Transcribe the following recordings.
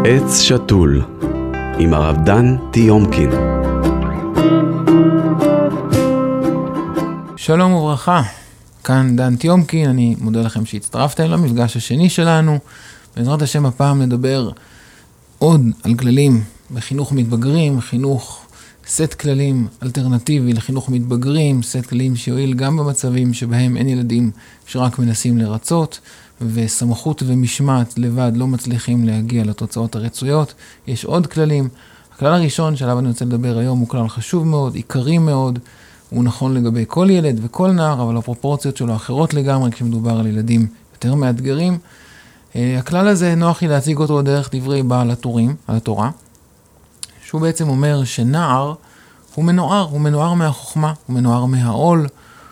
עץ שתול עם הרב דן טיומקין. שלום וברכה, כאן דן טיומקין, אני מודה לכם שהצטרפתם למפגש השני שלנו. בעזרת השם הפעם נדבר עוד על כללים בחינוך מתבגרים, חינוך סט כללים אלטרנטיבי לחינוך מתבגרים, סט כללים שיועיל גם במצבים שבהם אין ילדים שרק מנסים לרצות, וסמכות ומשמעת לבד לא מצליחים להגיע לתוצאות הרצויות. יש עוד כללים. הכלל הראשון שעליו אני רוצה לדבר היום הוא כלל חשוב מאוד, עיקרי מאוד, הוא נכון לגבי כל ילד וכל נער, אבל הפרופורציות שלו אחרות לגמרי כשמדובר על ילדים יותר מאתגרים. הכלל הזה נוח לי להציג אותו דרך דברי בעל הטורים, על התורה, שהוא בעצם אומר שנער הוא מנוער מהחוכמה, הוא מנוער מהעול,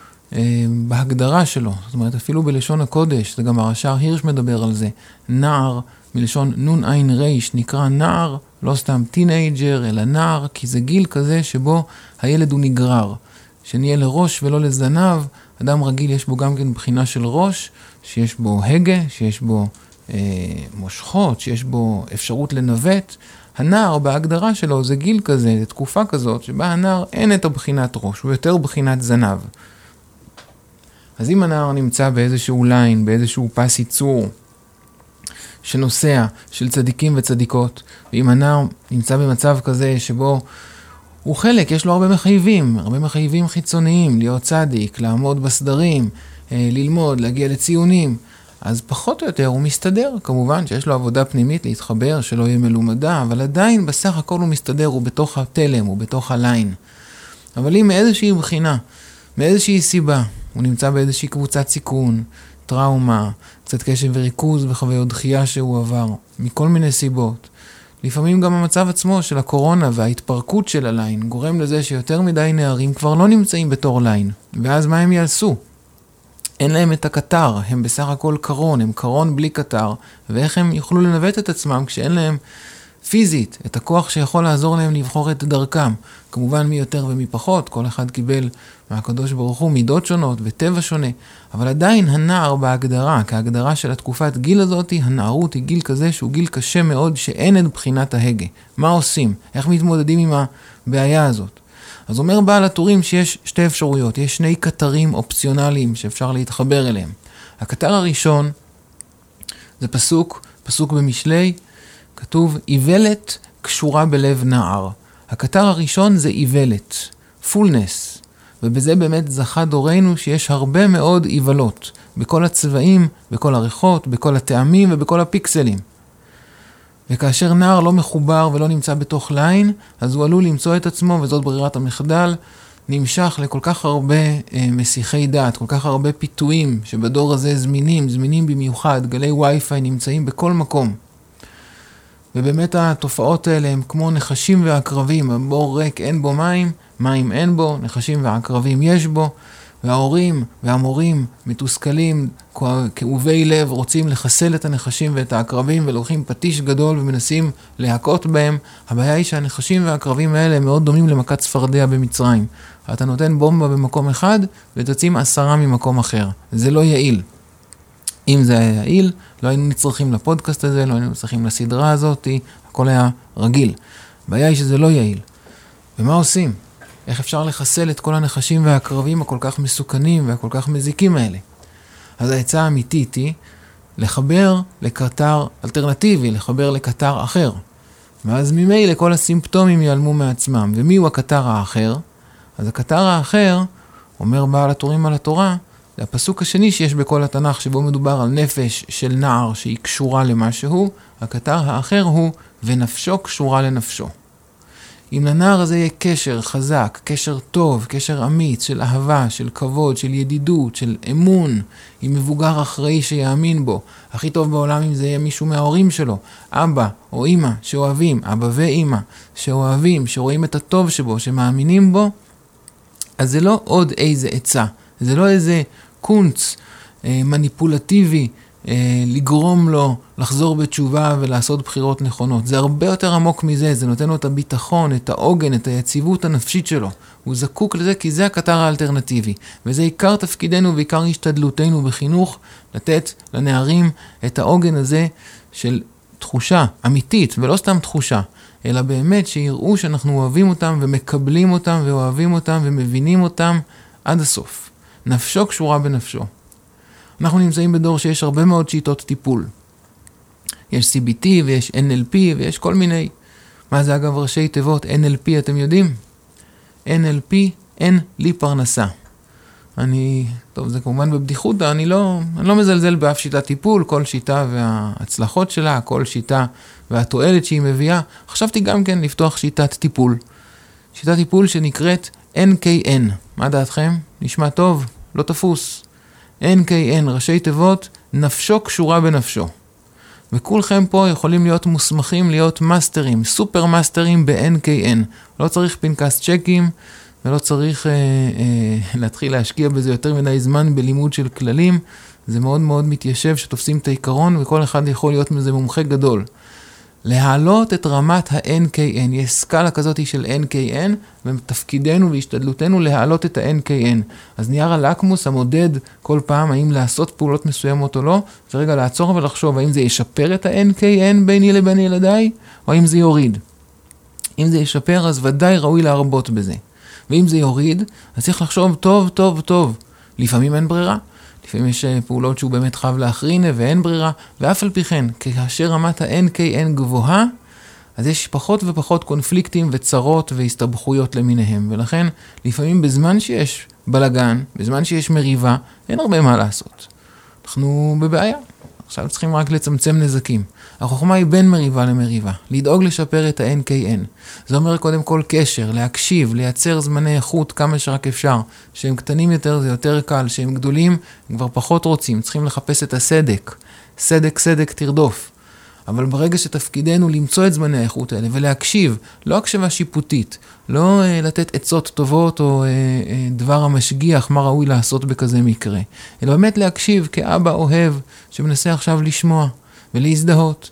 בהגדרה שלו. זאת אומרת, אפילו בלשון הקודש, זה גם הרש"ר הירש מדבר על זה, נער מלשון נון עין ריש נקרא נער, לא סתם טינאג'ר, אלא נער, כי זה גיל כזה שבו הילד הוא נגרר, שנהיה לראש ולא לזנב. אדם רגיל יש בו גם כן בחינה של ראש, שיש בו הגה, שיש בו מושכות, שיש בו אפשרות לנווט. הנער בהגדרה שלו זה גיל כזה, זה תקופה כזאת שבה הנער אין את הבחינת ראש, הוא יותר בחינת זנב. אז אם הנער נמצא באיזשהו ליין, באיזשהו פס ייצור שנוסע של צדיקים וצדיקות, ואם הנער נמצא במצב כזה שבו הוא חלק, יש לו הרבה מחייבים חיצוניים, להיות צדיק, לעמוד בסדרים, ללמוד, להגיע לציונים, אז פחות או יותר הוא מסתדר. כמובן שיש לו עבודה פנימית להתחבר, שלא יהיה מלומדה, אבל עדיין בסך הכל הוא מסתדר, הוא בתוך התלם, הוא בתוך הליין. אבל אם מאיזושהי בחינה, מאיזושהי סיבה, הוא נמצא באיזושהי קבוצת סיכון, טראומה, קצת קשב וריכוז וחוויות דחייה שהוא עבר, מכל מיני סיבות. לפעמים גם המצב עצמו של הקורונה וההתפרקות של הליין גורם לזה שיותר מדי נערים כבר לא נמצאים בתור ליין. ואז מה הם יעשו? אין להם את הקטר, הם בסך הכל קרון, הם קרון בלי קטר, ואיך הם יוכלו לנווט את עצמם כשאין להם פיזית את הכוח שיכול לעזור להם לבחור את דרכם. כמובן מי יותר ומי פחות, כל אחד קיבל מהקדוש ברוך הוא מידות שונות וטבע שונה, אבל עדיין הנער בהגדרה, כהגדרה של התקופת גיל הזאת, הנערות היא גיל כזה שהוא גיל קשה מאוד שאין את בחינת ההגה. מה עושים? איך מתמודדים עם הבעיה הזאת? אז אומר בעל הטורים שיש שתי אפשרויות, יש שני קטרים אופציונליים שאפשר להתחבר אליהם. הקטר הראשון זה פסוק במשלי, כתוב איוולת קשורה בלב נער. הקטר הראשון זה איוולת, פולנס, ובזה באמת זכה דורנו שיש הרבה מאוד איולות, בכל הצבעים, בכל הריחות, בכל הטעמים ובכל הפיקסלים. וכאשר נער לא מחובר ולא נמצא בתוך ליין, אז הוא עלול למצוא את עצמו, וזאת ברירת המחדל, נמשך לכל כך הרבה מסיחי דעת, כל כך הרבה פיתויים שבדור הזה זמינים במיוחד, גלי וי-פיי נמצאים בכל מקום. ובאמת התופעות האלה הם כמו נחשים ועקרבים, הבור ריק אין בו מים אין בו, נחשים ועקרבים יש בו, וההורים והמורים מתוסכלים, כאובי לב, רוצים לחסל את הנחשים ואת העקרבים, ולוקחים פטיש גדול ומנסים להכות בהם. הבעיה היא שהנחשים והעקרבים האלה מאוד דומים למכת צפרדע במצרים. אתה נותן בומבה במקום אחד ותוצאים 10 ממקום אחר. זה לא יעיל. אם זה היה יעיל, לא היינו נצרכים לפודקאסט הזה, לא היינו נצרכים לסדרה הזאת, הכל היה רגיל. הבעיה היא שזה לא יעיל. ומה עושים? איך אפשר לחסל את כל הנחשים והעקרבים הכל כך מסוכנים והכל כך מזיקים האלה? אז העצה האמיתית היא לחבר לקטר אלטרנטיבי, לחבר לקטר אחר. ואז ממילא כל הסימפטומים ייעלמו מעצמם. ומי הוא הקטר האחר? אז הקטר האחר, אומר בעל הטורים על התורה, זה הפסוק השני שיש בכל התנ"ך, שבו מדובר על נפש של נער שהיא קשורה למשהו. הקטר האחר הוא ונפשו קשורה לנפשו. אם לנער הזה יהיה קשר חזק, קשר טוב, קשר אמיץ, של אהבה, של כבוד, של ידידות, של אמון, עם מבוגר אחראי שיאמין בו, הכי טוב בעולם אם זה יהיה מישהו מההורים שלו, אבא או אמא שאוהבים, אבא ואמא שאוהבים, שרואים את הטוב שבו, שמאמינים בו, אז זה לא עוד איזה עצה, זה לא איזה קונץ מניפולטיבי, לגרום לו לחזור בתשובה ולעשות בחירות נכונות. זה הרבה יותר עמוק מזה, זה נותן לו את הביטחון, את העוגן, את היציבות הנפשית שלו. הוא זקוק לזה כי זה הקטר האלטרנטיבי. וזה עיקר תפקידנו ועיקר השתדלותנו בחינוך, לתת לנערים את העוגן הזה של תחושה אמיתית, ולא סתם תחושה, אלא באמת שיראו שאנחנו אוהבים אותם ומקבלים אותם ואוהבים אותם ומבינים אותם עד הסוף. נפשו קשורה בנפשו. אנחנו נמצאים בדור שיש הרבה מאוד שיטות טיפול. יש CBT ויש NLP ויש כל מיני. מה זה אגב ראשי תיבות? NLP אתם יודעים? NLP, אין לי פרנסה. טוב, זה כמובן בבדיחות, אני לא מזלזל באף שיטת טיפול, כל שיטה וההצלחות שלה, כל שיטה והתועלת שהיא מביאה. חשבתי גם כן לפתוח שיטת טיפול. שיטת טיפול שנקראת NKN. מה דעתכם? נשמע טוב? לא תפוס. NKN, ראשי תיבות, נפשו קשורה בנפשו. וכולכם פה יכולים להיות מוסמכים להיות מאסטרים, סופר מאסטרים ב-NKN. לא צריך פנקס צ'קים, ולא צריך להתחיל להשקיע בזה יותר מדי זמן בלימוד של כללים. זה מאוד מאוד מתיישב שתופסים את העיקרון, וכל אחד יכול להיות מזה מומחה גדול. להעלות את רמת ה-NKN, יש סקאלה כזאת של NKN, ותפקידנו והשתדלותנו להעלות את ה-NKN. אז נייר הלקמוס המודד כל פעם האם לעשות פעולות מסוימות או לא, זה רגע לעצור ולחשוב האם זה ישפר את ה-NKN ביני לבין ילדיי, או האם זה יוריד. אם זה ישפר, אז ודאי ראוי להרבות בזה. ואם זה יוריד, אז צריך לחשוב טוב, טוב, טוב. לפעמים אין ברירה. לפעמים יש פעולות שהוא באמת חייב להכרינה ואין ברירה. ואף על פי כן, כאשר רמת ה-NKN גבוהה, אז יש פחות ופחות קונפליקטים וצרות והסתבכויות למיניהם. ולכן, לפעמים בזמן שיש בלגן, בזמן שיש מריבה, אין הרבה מה לעשות. אנחנו בבעיה. עכשיו צריכים רק לצמצם נזקים. החוכמה היא בין מריבה למריבה, לדאוג לשפר את ה-NKN. זה אומר קודם כל קשר, להקשיב, לייצר זמני איכות כמה שרק אפשר. שהם קטנים יותר זה יותר קל, שהם גדולים הם כבר פחות רוצים, צריכים לחפש את הסדק. סדק, סדק, תרדוף. אבל ברגע שתפקידנו למצוא את זמני האיכות האלה ולהקשיב, לא הקשבה שיפוטית, לא לתת עצות טובות או דבר המשגיח מה ראוי לעשות בכזה מקרה, אלא באמת להקשיב כאבא אוהב שמנסה עכשיו לשמוע ולהזדהות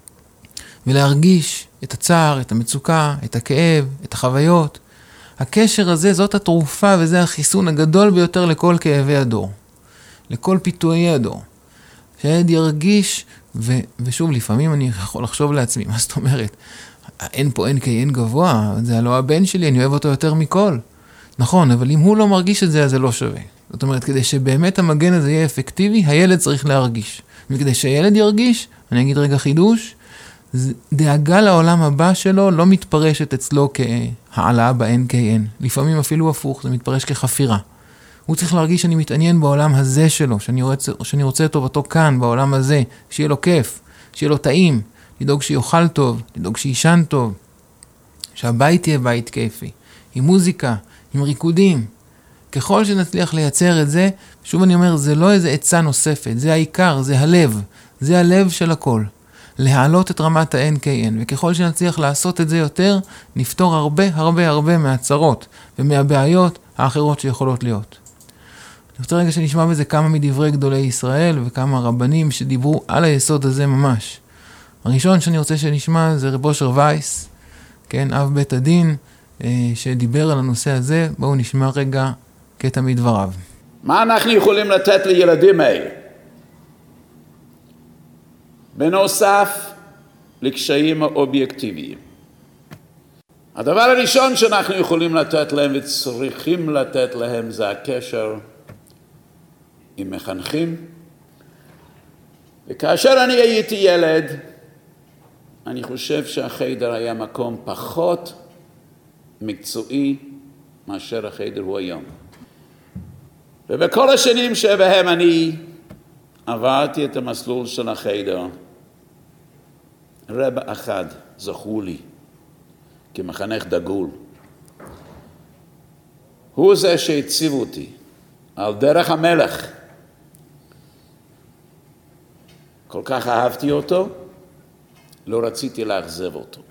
ולהרגיש את הצער, את המצוקה, את הכאב, את החוויות. הקשר הזה זאת התרופה וזה החיסון הגדול ביותר לכל כאבי הדור, לכל פיתויי הדור. שהילד ירגיש, ושוב, לפעמים אני יכול לחשוב לעצמי, מה זאת אומרת? אין פה NKN גבוה, זה לא הבן שלי, אני אוהב אותו יותר מכל. נכון, אבל אם הוא לא מרגיש את זה, אז זה לא שווה. זאת אומרת, כדי שבאמת המגן הזה יהיה אפקטיבי, הילד צריך להרגיש. וכדי שהילד ירגיש, אני אגיד רגע חידוש, דאגה לעולם הבא שלו לא מתפרשת אצלו כהעלאה ב-NKN. לפעמים אפילו הפוך, זה מתפרש כחפירה. הוא צריך להרגיש שאני מתעניין בעולם הזה שלו, שאני רוצה את טובתו כאן, בעולם הזה, שיהיה לו כיף, שיהיה לו טעים, לדאוג שיאכל טוב, לדאוג שישן טוב, שהבית יהיה בית כיפי, עם מוזיקה, עם ריקודים. ככל שנצליח לייצר את זה, שוב אני אומר, זה לא איזה עצה נוספת, זה העיקר, זה הלב, זה הלב של הכל. להעלות את רמת ה-NKN, וככל שנצליח לעשות את זה יותר, נפתור הרבה הרבה הרבה מהצרות ומהבעיות האחרות שיכולות להיות. אני רוצה רגע שנשמע בזה כמה מדברי גדולי ישראל וכמה רבנים שדיברו על היסוד הזה ממש. הראשון שאני רוצה שנשמע זה רב אושר וייס, כן, אב בית הדין, שדיבר על הנושא הזה. בואו נשמע רגע קטע מדבריו. מה אנחנו יכולים לתת לילדים האלה? בנוסף לקשיים האובייקטיביים. הדבר הראשון שאנחנו יכולים לתת להם וצריכים לתת להם זה הקשר עם מחנכים. וכאשר אני הייתי ילד, אני חושב שהחדר היה מקום פחות מקצועי מאשר החדר הוא היום. ובכל השנים שבהם אני עברתי את המסלול של החדר, רב אחד זכו לי כמחנך דגול. הוא זה שהציב אותי על דרך המלך. כל כך אהבתי אותו, לא רציתי לאכזב אותו.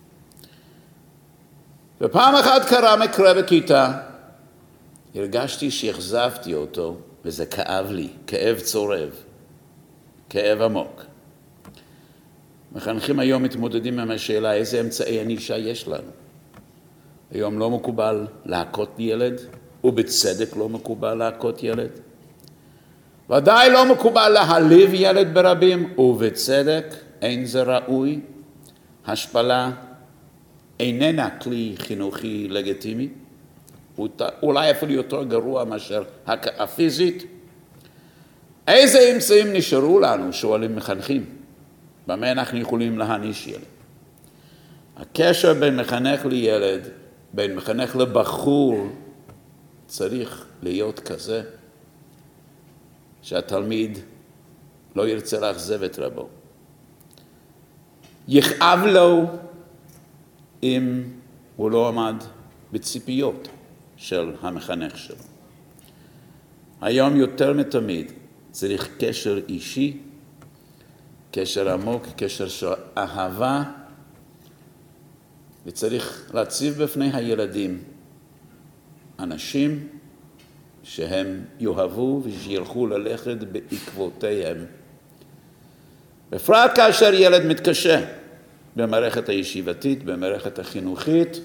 ופעם אחת קרה מקרה בכיתה, הרגשתי שהאכזבתי אותו, וזה כאב לי, כאב צורב, כאב עמוק. מחנכים היום מתמודדים עם השאלה איזה אמצעי ענישה יש לנו. היום לא מקובל להכות ילד, ובצדק לא מקובל להכות ילד. ודאי לא מקובל להעליב ילד ברבים, ובצדק אין זה ראוי, השפלה איננה כלי חינוכי לגיטימי, אולי אפילו יותר גרוע מאשר הפיזית. איזה אמצעים נשארו לנו, שואלים מחנכים? במה אנחנו יכולים להעניש ילד? הקשר בין מחנך לילד, בין מחנך לבחור, צריך להיות כזה שהתלמיד לא ירצה לאכזב את רבו. יכאב לו אם הוא לא עמד בציפיות של המחנך שלו. היום יותר מתמיד צריך קשר אישי, קשר עמוק, קשר של אהבה, וצריך להציב בפני הילדים אנשים שהם יאהבו ושילכו ללכת בעקבותיהם. בפרט כאשר ילד מתקשה במערכת הישיבתית, במערכת החינוכית,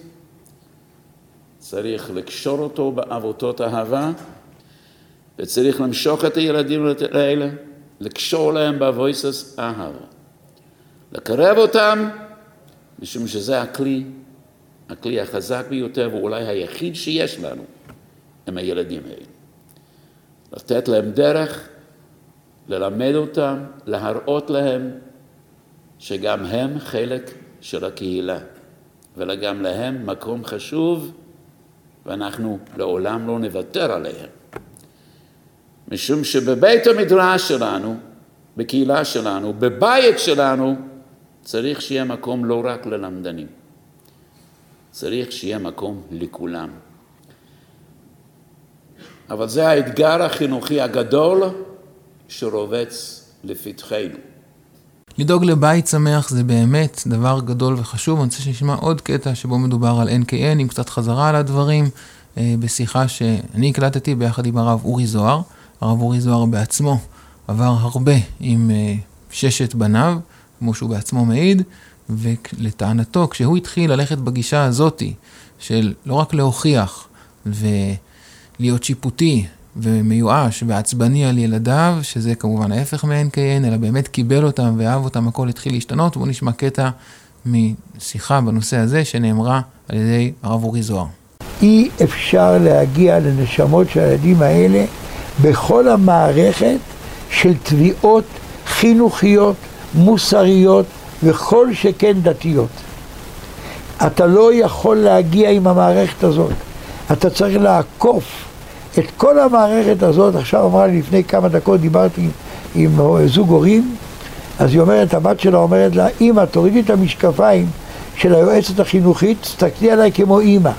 צריך לקשור אותו בעבותות אהבה, וצריך למשוך את הילדים האלה, לקשור להם באבויסס אהבה. לקרב אותם, משום שזה הכלי החזק ביותר, ואולי היחיד שיש לנו, הם הילדים האלה. לתת להם דרך, ללמד אותם, להראות להם שגם הם חלק של הקהילה, וגם להם מקום חשוב, ואנחנו לעולם לא נוותר עליהם. משום שבבית המדרש שלנו, בקהילה שלנו, בבית שלנו, צריך שיהיה מקום לא רק ללמדנים. צריך שיהיה מקום לכולם. אבל זה האתגר החינוכי הגדול שרובץ לפתחנו. לדאוג לבית שמח זה באמת דבר גדול וחשוב. אני רוצה שנשמע עוד קטע שבו מדובר על NKN, עם קצת חזרה על הדברים, בשיחה שאני הקלטתי ביחד עם הרב אורי זוהר. הרב אורי זוהר בעצמו עבר הרבה עם 6 בניו, כמו שהוא בעצמו מעיד, ולטענתו, כשהוא התחיל ללכת בגישה הזאת, של לא רק להוכיח ולהיות שיפוטי ומיואש ועצבני על ילדיו, שזה כמובן ההפך מ-NKN, אלא באמת קיבל אותם ואהב אותם, הכל התחיל להשתנות. בואו נשמע קטע משיחה בנושא הזה שנאמרה על ידי הרב אורי זוהר. אי אפשר להגיע לנשמות של הילדים האלה בכל המערכת של תביעות חינוכיות, מוסריות וכל שכן דתיות. אתה לא יכול להגיע עם המערכת הזאת. אתה צריך לעקוף את כל המערכת הזאת. עכשיו אמרה לי לפני כמה דקות, דיברתי עם זוג הורים, אז היא אומרת, הבת שלה אומרת לה, אמא, תורידי את המשקפיים של היועצת החינוכית, תסתכלי עליי כמו אמא.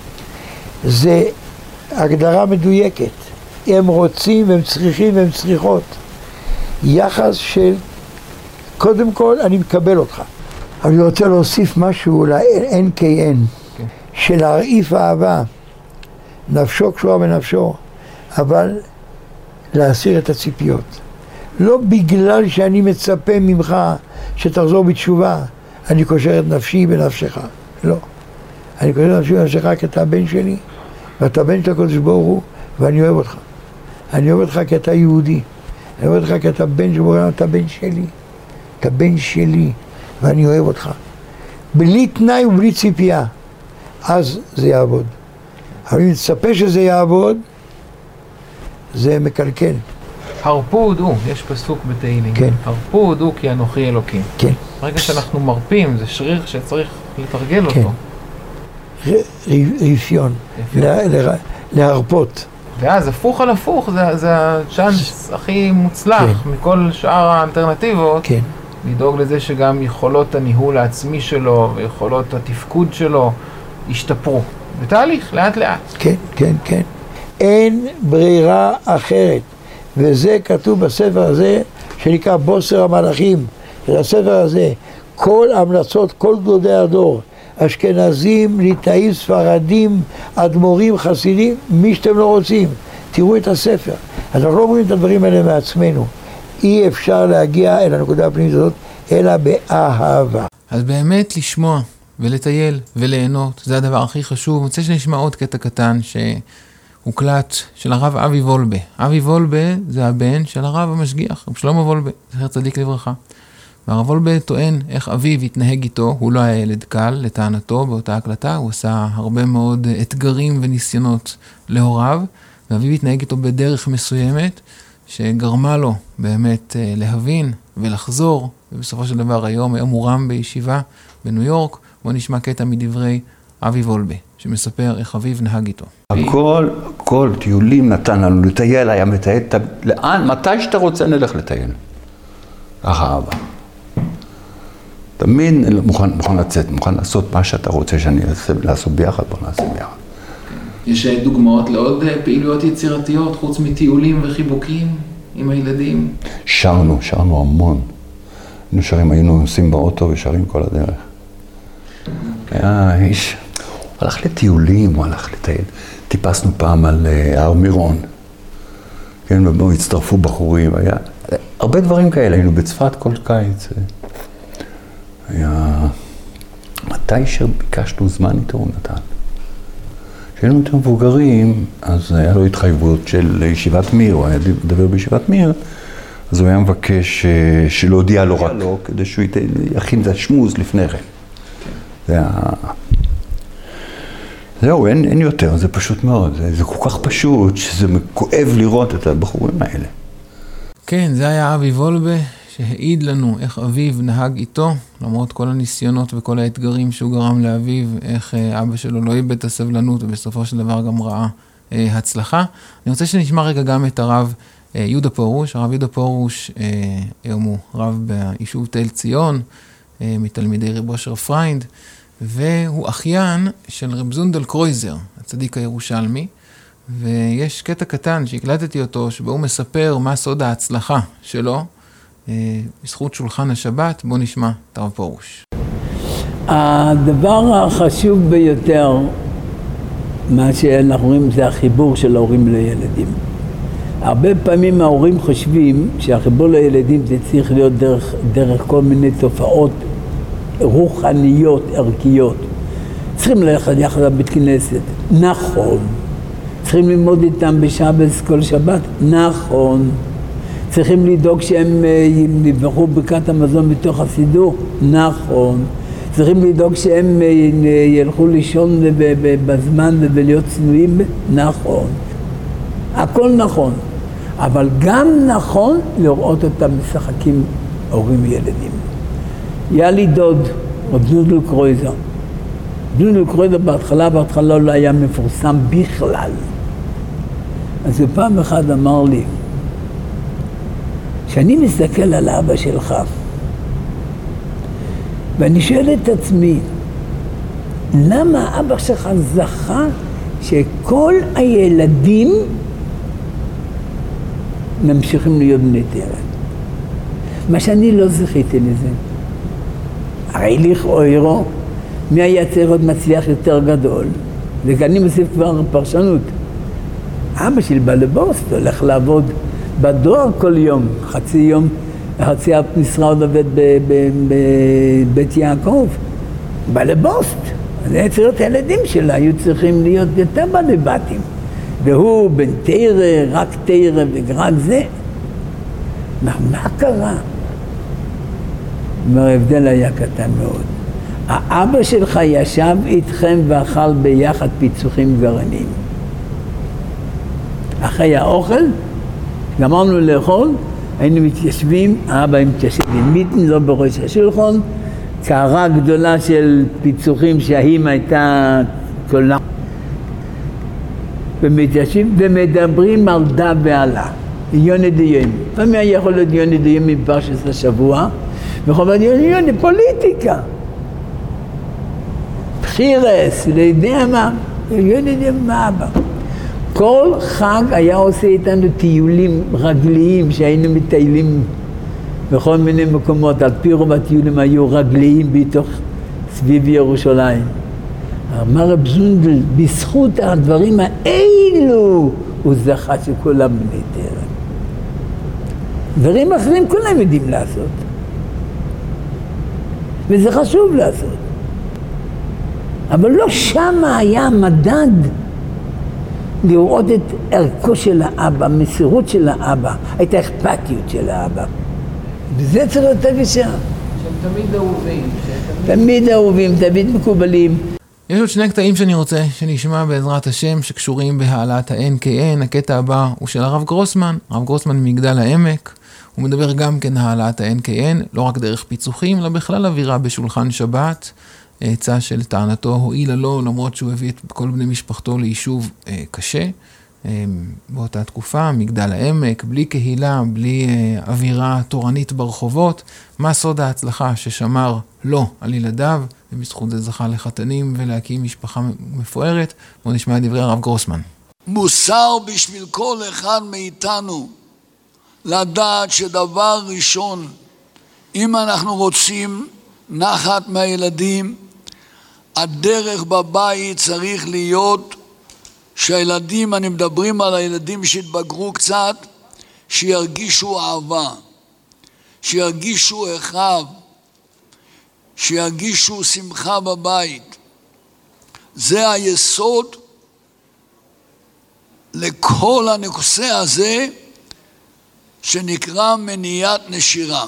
זה הגדרה מדויקת. הם רוצים והם צריכים והם צריכות. יחס של, קודם כל, אני מקבל אותך. אבל אני רוצה להוסיף משהו ל-NKN, של להרעיף אהבה, נפשו קשורה בנפשו, אבל להסיר את הציפיות. לא בגלל שאני מצפה ממך שתחזור בתשובה, אני קושר את נפשי בנפשך. לא. אני קושר את נפשי בנפשך כי אתה הבן שלי, ואתה בן של הקדוש ברוך הוא, ואני אוהב אותך. אני אוהב אותך כי אתה יהודי. אני אוהב אותך כי אתה בן של ברוך הוא, אתה בן שלי. אתה בן שלי, ואני אוהב אותך. בלי תנאי ובלי ציפייה. אז זה יעבוד. אבל אם נצפה שזה יעבוד, זה מקלקל. הרפו הודו, יש פסוק בתהילים. כן. הרפו הודו כי אנוכי אלוקים. כן. ברגע שאנחנו מרפים, זה שריר שצריך לתרגל אותו. רפיון. להרפות. ואז הפוך על הפוך, זה הצ'אנס הכי מוצלח מכל שאר האלטרנטיבות. כן. לדאוג לזה שגם יכולות הניהול העצמי שלו ויכולות התפקוד שלו ישתפרו. בתהליך, לאט לאט. כן, כן, כן. אין ברירה אחרת. וזה כתוב בספר הזה, שנקרא בוסר המלאכים. בספר הזה, כל המלצות, כל גדולי הדור, אשכנזים, ליטאים, ספרדים, אדמו"רים, חסידים, מי שאתם לא רוצים, תראו את הספר. אז אנחנו לא רואים את הדברים האלה מעצמנו. אי אפשר להגיע אל הנקודה הפנימית הזאת, אלא באהבה. אז באמת לשמוע ולטייל וליהנות, זה הדבר הכי חשוב. אני רוצה שנשמע עוד קטע קטן שהוקלט של הרב אבי וולבה. אבי וולבה זה הבן של הרב המשגיח, רב שלמה וולבה, זכר צדיק לברכה. והרב וולבה טוען איך אביו התנהג איתו, הוא לא היה ילד קל, לטענתו באותה הקלטה, הוא עשה הרבה מאוד אתגרים וניסיונות להוריו, ואביו התנהג איתו בדרך מסוימת, שגרמה לו באמת להבין ולחזור, ובסופו של דבר היום הוא רם בישיבה בניו יורק. בוא נשמע קטע מדברי אבי וולבה, שמספר איך אביו נהג איתו. כל טיולים נתן לנו לטייל, היה מטייל, לאן, מתי שאתה רוצה נלך לטייל. ככה אבא. תמיד מוכן לצאת, מוכן לעשות מה שאתה רוצה שאני לעשות ביחד, בוא נעשה ביחד. יש דוגמאות לעוד פעילויות יצירתיות, חוץ מטיולים וחיבוקים עם הילדים? שרנו המון. היינו נוסעים באוטו ושרים כל הדרך. היה איש, הוא הלך לטיולים, הוא הלך לטייל. טיפסנו פעם על הר מירון. כן, ובו הצטרפו בחורים, היה הרבה דברים כאלה, היינו בצפת כל קיץ. היה, מתי שביקשנו זמן איתו הוא נתן. כשהיינו יותר מבוגרים, אז היה לו התחייבות של ישיבת מיר, הוא היה מדבר בישיבת מיר, אז הוא היה מבקש שלהודיע לו רק לו, כדי שהוא יכין את השמוז לפני כן. זהו, אין יותר, זה פשוט מאוד, זה כל כך פשוט שזה כואב לראות את הבחורים האלה. כן, זה היה אבי וולבה, שהעיד לנו איך אביו נהג איתו, למרות כל הניסיונות וכל האתגרים שהוא גרם לאביו, איך אבא שלו לא איבד את הסבלנות, ובסופו של דבר גם ראה הצלחה. אני רוצה שנשמע רגע גם את הרב יהודה פרוש. הרב יהודה פרוש, היום הוא רב ביישוב תל ציון, מתלמידי רב אושר פריינד, והוא אחיין של רב זונדל קרויזר, הצדיק הירושלמי, ויש קטע קטן שהקלטתי אותו, שבו הוא מספר מה סוד ההצלחה שלו, בזכות שולחן השבת. בוא נשמע את הרב פרוש. הדבר החשוב ביותר, מה שאנחנו רואים, זה החיבור של ההורים לילדים. הרבה פעמים ההורים חושבים שהחיבור לילדים זה צריך להיות דרך כל מיני תופעות רוחניות, ערכיות. צריכים ללכת יחד לבית כנסת, נכון. צריכים ללמוד איתם בשבת כל שבת, נכון. צריכים לדאוג שהם יבחרו ברכת המזון בתוך הסידור, נכון. צריכים לדאוג שהם ילכו לישון בזמן ולהיות צנועים, נכון. הכל נכון. אבל גם נכון לראות אותם משחקים הורים וילדים. היה לי דוד, רב זונדל קרויזר. זונדל קרויזר בהתחלה לא היה מפורסם בכלל. אז הוא פעם אחד אמר לי, שאני מסתכל על אבא שלך, ואני שואל את עצמי, למה אבא שלך זכה שכל הילדים ממשיכים להיות בני תורה? מה שאני לא זכיתי לזה. הרי לכאורה, מי היה צריך עוד מצליח יותר גדול? וכאן אני מוסיף כבר פרשנות. אבא שלי בא לבוסט, הולך לעבוד בדואר כל יום, חצי משרה עוד עובד בבית יעקב, בא לבוסט. אז היה צריך להיות הילדים שלה, היו צריכים להיות יותר בעלי בתים. והוא בן תירה, רק תירה ורק זה. מה קרה? ההבדל היה קטן מאוד. האבא שלך ישב איתכם ואכל ביחד פיצוחים גרעיניים. אחרי האוכל, גמרנו לאכול, היינו מתיישבים, האבא מתיישב במיטן, לא בראש השולחן, קערה גדולה של פיצוחים שהאימא הייתה קולה. ומתיישבים ומדברים על דה ועלה, יוני דיום. פעמים היה יכול להיות יוני דיום מפרשת השבוע, ויכול להיות יוני פוליטיקה. בחירס, לא יודע מה, יוני דיום מאבא. כל חג היה עושה איתנו טיולים רגליים שהיינו מטיילים בכל מיני מקומות. על פי רוב הטיולים היו רגליים בתוך סביב ירושלים. אמר רב זונדל, בזכות הדברים האלו הוא זכה שכולם בני תורה. דברים אחרים כולם יודעים לעשות. וזה חשוב לעשות. אבל לא שמה היה מדד לראות את ערכו של האבא, המסירות של האבא, את האכפתיות של האבא. וזה צריך להיות אבישה. תמיד אהובים. תמיד אהובים, תמיד מקובלים. יש עוד שני קטעים שאני רוצה שנשמע בעזרת השם שקשורים בהעלאת ה-NKN. הקטע הבא הוא של הרב גרוסמן, הרב גרוסמן ממגדל העמק. הוא מדבר גם כן העלאת ה-NKN, לא רק דרך פיצוחים, אלא בכלל אווירה בשולחן שבת. עצה של טענתו הועילה לו, למרות שהוא הביא את כל בני משפחתו ליישוב קשה. באותה תקופה, מגדל העמק, בלי קהילה, בלי אווירה תורנית ברחובות. מה סוד ההצלחה ששמר לו על ילדיו, ובזכות זה זכה לחתנים ולהקים משפחה מפוארת? בואו נשמע את דברי הרב גרוסמן. מוסר בשביל כל אחד מאיתנו לדעת שדבר ראשון, אם אנחנו רוצים נחת מהילדים, הדרך בבית צריך להיות שהילדים, אני מדברים על הילדים שהתבגרו קצת, שירגישו אהבה, שירגישו אחיו, שירגישו שמחה בבית. זה היסוד לכל הנושא הזה שנקרא מניעת נשירה.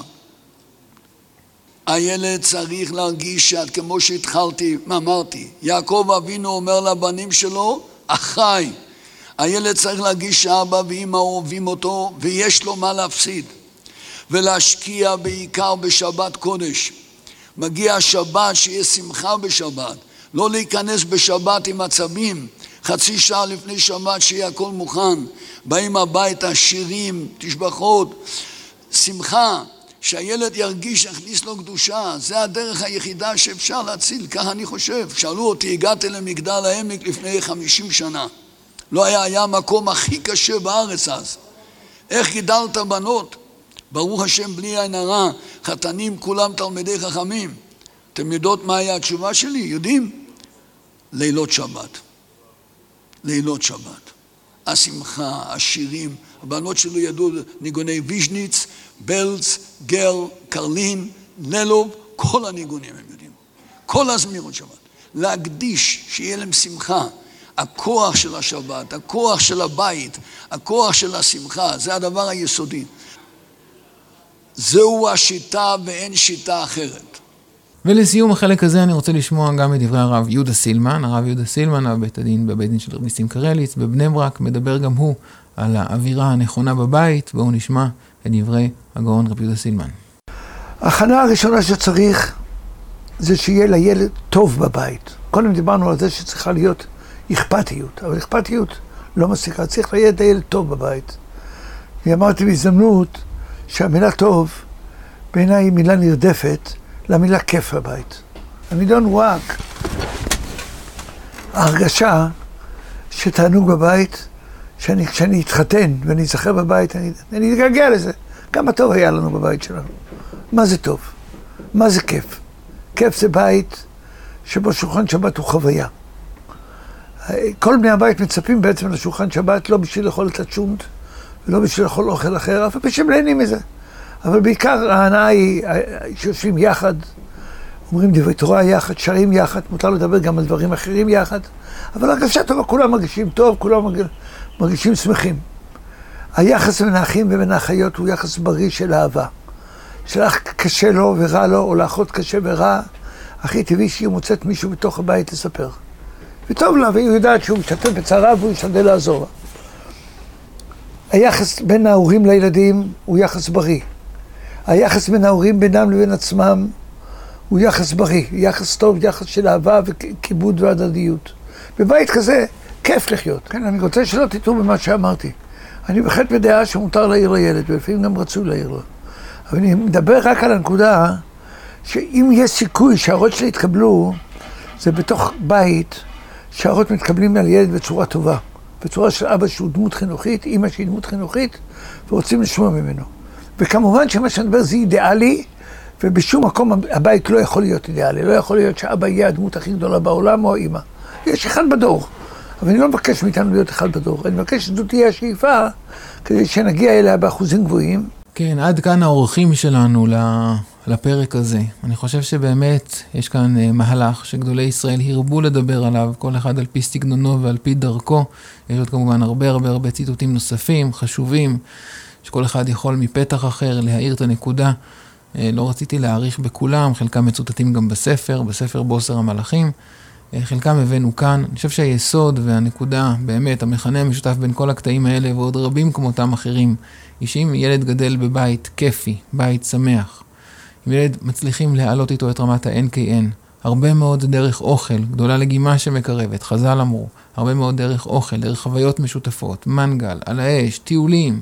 הילד צריך להרגיש כמו שהתחלתי, אמרתי, יעקב אבינו אומר לבנים שלו, אחי, הילד צריך להרגיש שאבא ואמא אוהבים אותו ויש לו מה להפסיד, ולהשקיע בעיקר בשבת קודש. מגיע השבת, שיהיה שמחה בשבת, לא להיכנס בשבת עם עצבים, חצי שעה לפני שבת שיהיה הכל מוכן, באים הביתה, שירים, תשבחות, שמחה, שהילד ירגיש, יכניס לו קדושה. זה הדרך היחידה שאפשר להציל, ככה אני חושב. שאלו אותי, הגעתי למגדל העמק לפני 50 שנה, לא היה מקום הכי קשה בארץ אז. איך גידלת בנות? ברוך השם, בלי עין הרע, חתנים כולם תלמידי חכמים. אתם יודעות מה היה התשובה שלי? יודעים? לילות שבת. לילות שבת. השמחה, השירים, הבנות שלו ידעו ניגוני ויז'ניץ, בלץ, גל, קרלין, נלוב, כל הניגונים הם יודעים. כל הזמירות שבת. להקדיש, שיהיה להם שמחה. הכוח של השבת, הכוח של הבית, הכוח של השמחה, זה הדבר היסודי. זהו השיטה ואין שיטה אחרת. ולסיום החלק הזה אני רוצה לשמוע גם את דברי הרב יהודה סילמן. הרב יהודה סילמן, בבית דין של רב ניסים קרליץ בבני ברק, מדבר גם הוא על האווירה הנכונה בבית. בואו נשמע את דברי הגאון רב יהודה סילמן. ההכנה הראשונה שצריך זה שיהיה לילד טוב בבית. קודם דיברנו על זה שצריכה להיות אכפתיות, אבל אכפתיות לא מספיקה, צריך לילד טוב בבית. ואמרתי בהזדמנות שהמילה טוב בעיניי היא מילה נרדפת למילה כיף בבית. המילה רק ההרגשה שתענוג בבית, כשאני אתחתן ואני אזכר בבית, אני אתגעגע לזה. כמה טוב היה לנו בבית שלנו. מה זה טוב? מה זה כיף? כיף זה בית שבו שולחן שבת הוא חוויה. כל בני הבית מצפים בעצם לשולחן שבת לא בשביל לאכול את הצ'ונט ולא בשביל לאכול אוכל אחר, אבל בשביל נהנים מזה. אבל בעיקר ההנאה היא שיושבים יחד, אומרים דברי תורה יחד, שרים יחד, מותר לדבר גם על דברים אחרים יחד, אבל הרגשה טובה, כולם מרגישים טוב, כולם מרגישים שמחים. היחס בין האחים ובין האחיות הוא יחס בריא של אהבה. שלאח קשה לו ורע לו, או לאחות קשה ורע, הכי טבעי שהיא מוצאת מישהו בתוך הבית לספר. וטוב לה, והיא יודעת שהוא משתתף בצערה והוא ישתדל לעזור לה. היחס בין ההורים לילדים הוא יחס בריא. היחס בין ההורים בינם לבין עצמם הוא יחס בריא, יחס טוב, יחס של אהבה וכיבוד והדדיות. בבית כזה כיף לחיות. כן, אני רוצה שלא תטעו במה שאמרתי. אני בהחלט בדעה שמותר להעיר לילד, ולפעמים גם רצו להעיר לו. אבל אני מדבר רק על הנקודה שאם יש סיכוי שההורות שלי יתקבלו, זה בתוך בית שההורות מתקבלים על ילד בצורה טובה. בצורה של אבא שהוא דמות חינוכית, אמא שהיא דמות חינוכית, ורוצים לשמוע ממנו. וכמובן שמה שאני מדבר זה אידיאלי, ובשום מקום הבית לא יכול להיות אידיאלי. לא יכול להיות שאבא יהיה הדמות הכי גדולה בעולם או אמא. יש אחד בדור. אבל אני לא מבקש מאיתנו להיות אחד בדור. אני מבקש שזו תהיה השאיפה, כדי שנגיע אליה באחוזים גבוהים. כן, עד כאן האורחים שלנו לפרק הזה. אני חושב שבאמת יש כאן מהלך שגדולי ישראל הרבו לדבר עליו, כל אחד על פי סגנונו ועל פי דרכו. יש עוד כמובן הרבה ציטוטים נוספים, חשובים, שכל אחד יכול מפתח אחר להאיר את הנקודה לא רציתי להעריך בכולם, חלקם מצוטטים גם בספר בוסר המלאכים, חלקם הבאנו כאן. אני חושב שהיסוד והנקודה, באמת, המכנה המשותף בין כל הקטעים האלה ועוד רבים כמותם אחרים, היא שאם ילד גדל בבית כיפי, בית שמח, אם ילד מצליחים להעלות איתו את רמת ה-NKN, הרבה מאוד דרך אוכל, גדולה לגימה שמקרבת, חז"ל אמרו, הרבה מאוד דרך אוכל, דרך חוויות משותפות, מנגל, על האש, טיולים,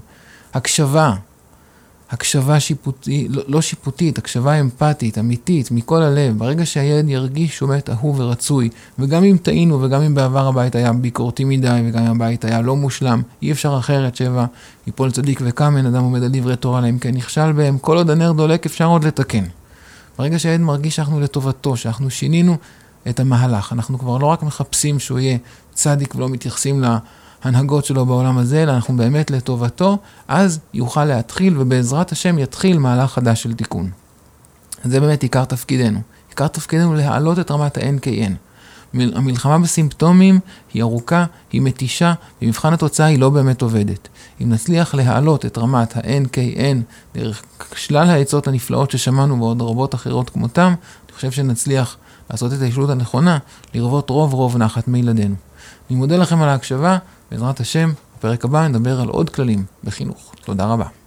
הקשבה שיפוטית, לא שיפוטית, הקשבה אמפתית, אמיתית, מכל הלב. ברגע שהילד ירגיש שהוא באמת אהוב ורצוי, וגם אם טעינו וגם אם בעבר הבית היה ביקורתי מדי, וגם אם הבית היה לא מושלם, אי אפשר אחרת, 7, יפול צדיק וקם, אין אדם עומד על דברי תורה להם, כן נכשל בהם, כל עוד הנר דולק אפשר עוד לתקן. ברגע שהילד מרגיש שאנחנו לטובתו, שאנחנו שינינו את המהלך, אנחנו כבר לא רק מחפשים שהוא יהיה צדיק ולא מתייחסים להנהגות שלו בעולם הזה, אלא אנחנו באמת לטובתו, אז יוכל להתחיל, ובעזרת השם יתחיל מהלך חדש של תיקון. זה באמת עיקר תפקידנו. עיקר תפקידנו להעלות את רמת ה-NKN. המלחמה בסימפטומים היא ארוכה, היא מתישה, במבחן התוצאה היא לא באמת עובדת. אם נצליח להעלות את רמת ה-NKN דרך שלל העצות הנפלאות ששמענו ועוד רבות אחרות כמותם, אני חושב שנצליח לעשות את ההשתדלות הנכונה, לרוות רוב נחת מילדינו. אני מודה לכם על ההקשבה, בעזרת השם, בפרק הבא נדבר על עוד כללים בחינוך. תודה רבה.